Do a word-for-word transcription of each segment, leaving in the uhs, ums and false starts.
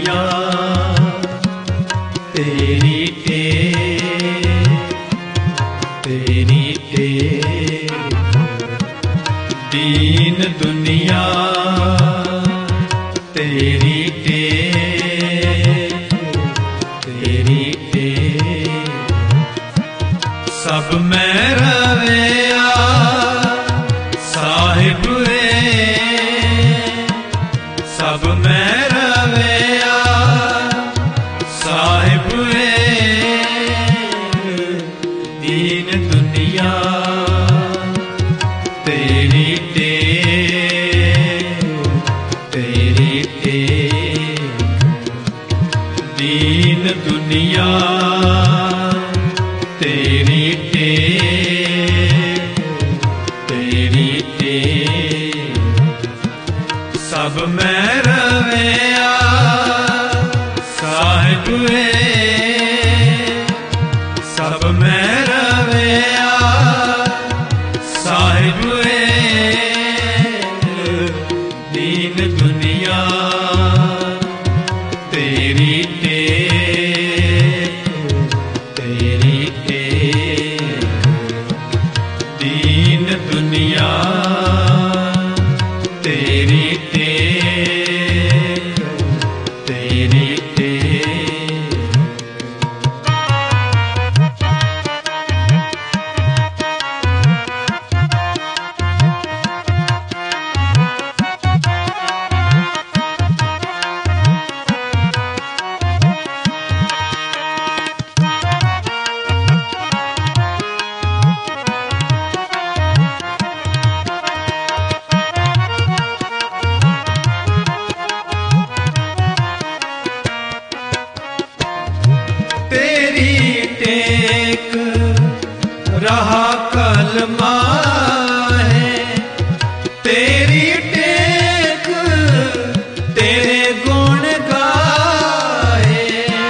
दुनिया तेरी टेक, तेरी टेक। दीन दुनिया तेरी टेक, तेरी टेक। सब में रवैया साहिब वे, सब में रवैया साहिब वे। दीन दुनिया तेरी टेक, तेरी टेक। दीन दुनिया तेरी टेक, तेरी टेक। सब में रवैया साहिब वे, सब में रवैया साहिब वे। दीन दुनिया तेरी टेक, तेरी टेक। दीन दुनिया तेरी टेक, तेरी टेक। तेरी टेक रहा कलमा है, तेरी टेक तेरे गुण गाए।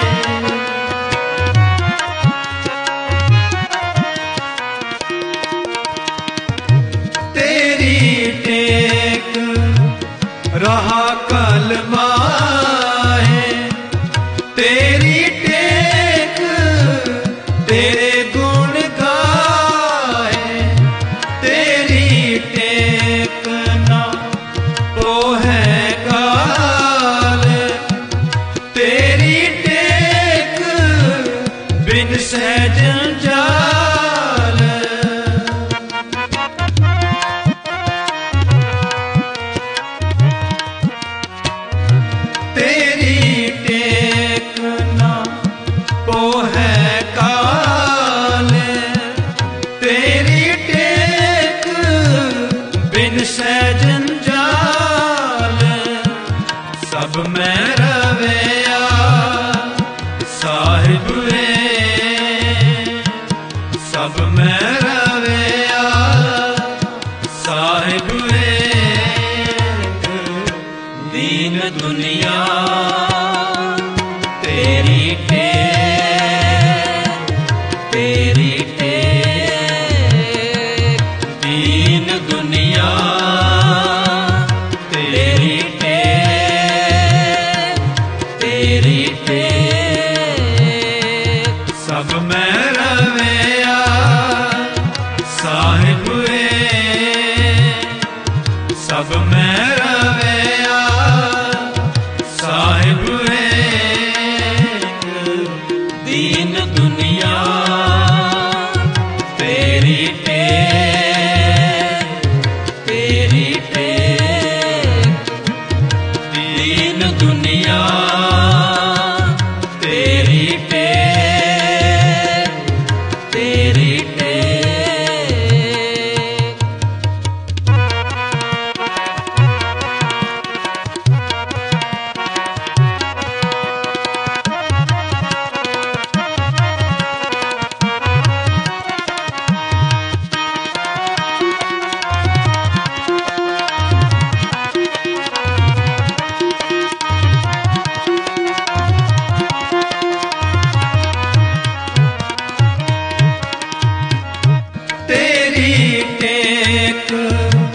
तेरी टेक रहा कलमा है, तेरी टेक तेरे गुण गाए। तेरी टेक ना तो है काल, तेरी टेक बिन सहज जाल। तेरी टेक ना तो है काल, तेरी टेक बिन सहजन जाल। सब में रवैया साहिब वे, सब में रवैया साहिब वे। दीन दुनिया तेरी टेक, तेरी टेक। दीन दुनिया तेरी टेक, तेरी टेक। सब में रवैया साहिब वे, सब में रवैया साहिब वे। दीन दुनिया तेरी टेक, तेरी टेक। दीन दुनिया तेरी टेक, तेरी टेक।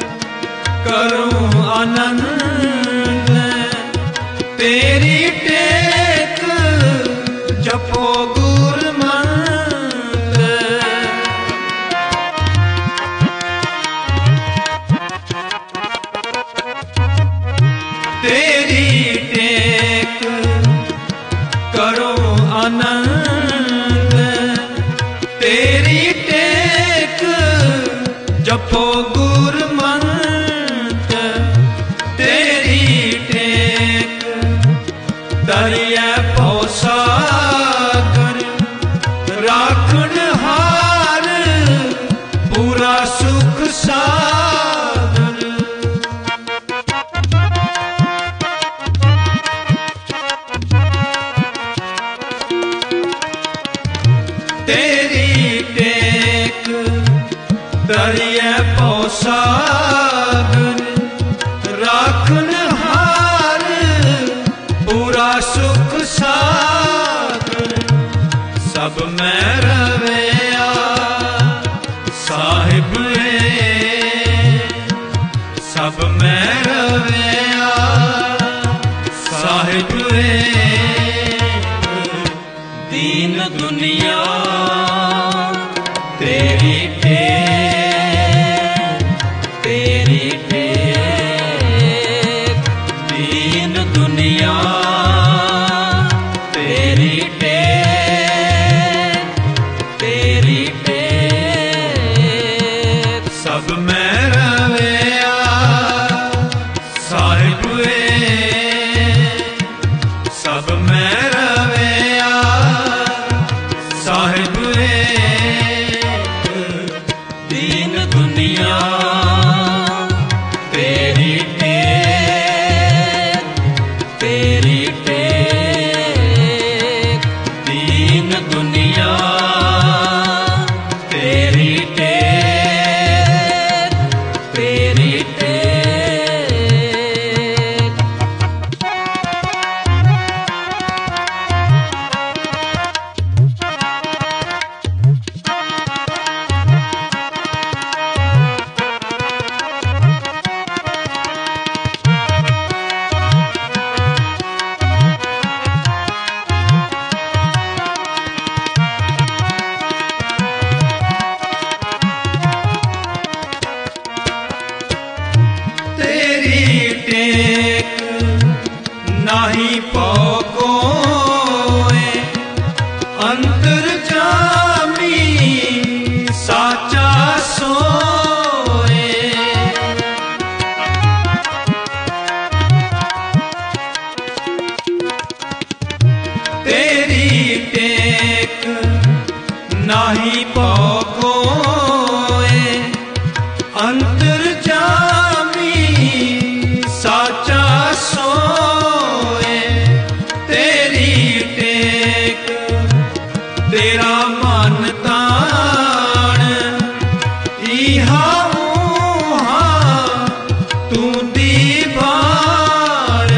आनंद तेरी टे जपो गुरमंत्र तेरी टेक, दरिया पौसागर राखण हार पूरा सुख सागर। तेरी टेक दरिया पौसागर राखण हार पूरा सुख सागर। सब में रवैया साहिब है, सब में रवैया साहिब है। दीन दुनिया तेरी टेक, तेरी टेक, दीन दुनिया तेरी टेक, तेरी टेक। सब में रवैया साहिब है, सब में रवैया साहिब है। दीन दुनिया तेरी टेक, तेरी टेक, दीन दुनिया तेरी टेक, तेरी टेक। तेरी टेक नाही पौकोए अंतर जामी साचा सोए। तेरी टेक नाही पौकोए अंतर जामी साचा सोए। तेरी टेक तेरा मन ताण इहा ऊहा तू दीवान।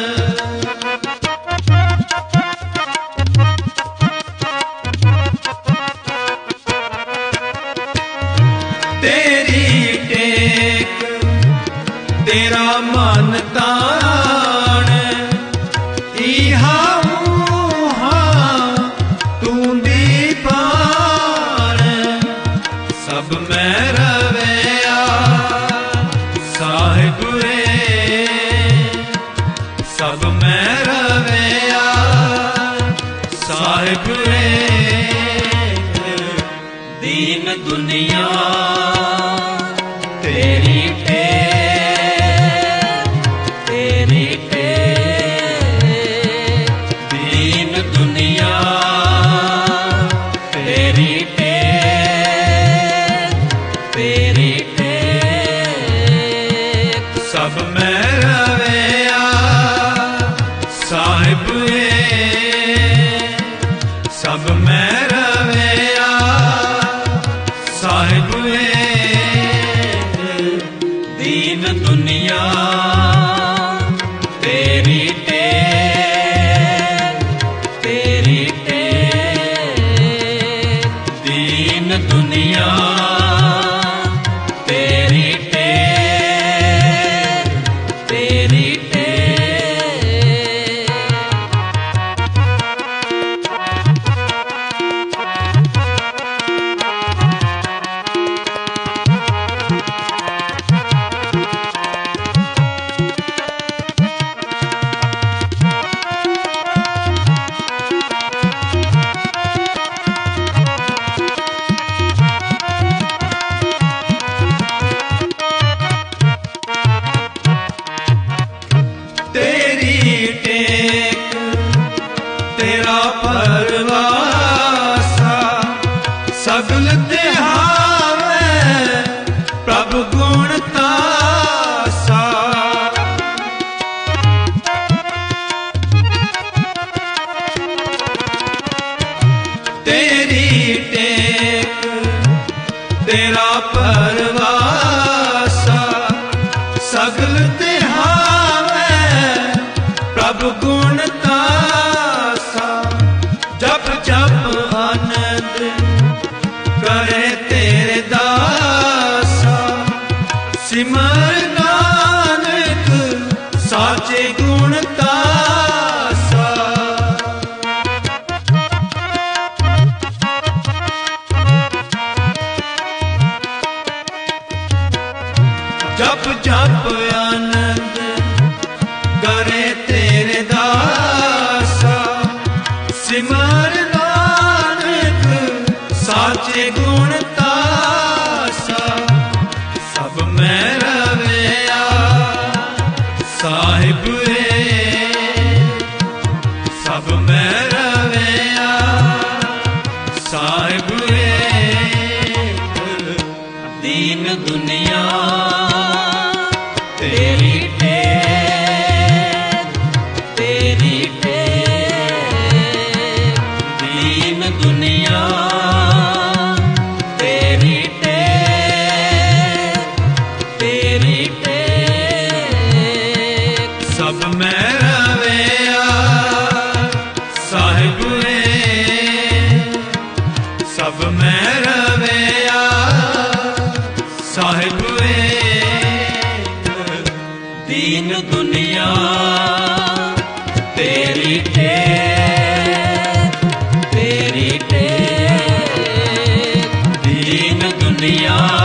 तेरी टेक तेरा मन ताण इहा ऊहा तू दीवान। सब में रवैया साहिब है, सब में रवैया साहिब है। दीन दुनिया तेरी टेक, तेरी टेक, दीन दुनिया तेरी टेक, तेरी टेक। सब में रवैया साहिब है, सब में रवैया साहिब है। दीन दुनिया तेरी टेक, तेरी टेक, दीन दुनिया तेरी टेक, तेरी टेक। जप जप आनंद करे तेरे दासा, सिमर नानक साचे गुण तासा। सब में रवैया साहिब सब में रवैया साहिब दीन दुनिया तेरी टेक, तेरी टेक। दीन दुनिया तेरी टेक, तेरी टेक। सब में रवैया साहिब सब में रवैया साहिब दीन दुनिया तेरी टेक, तेरी टेक। दीन दुनिया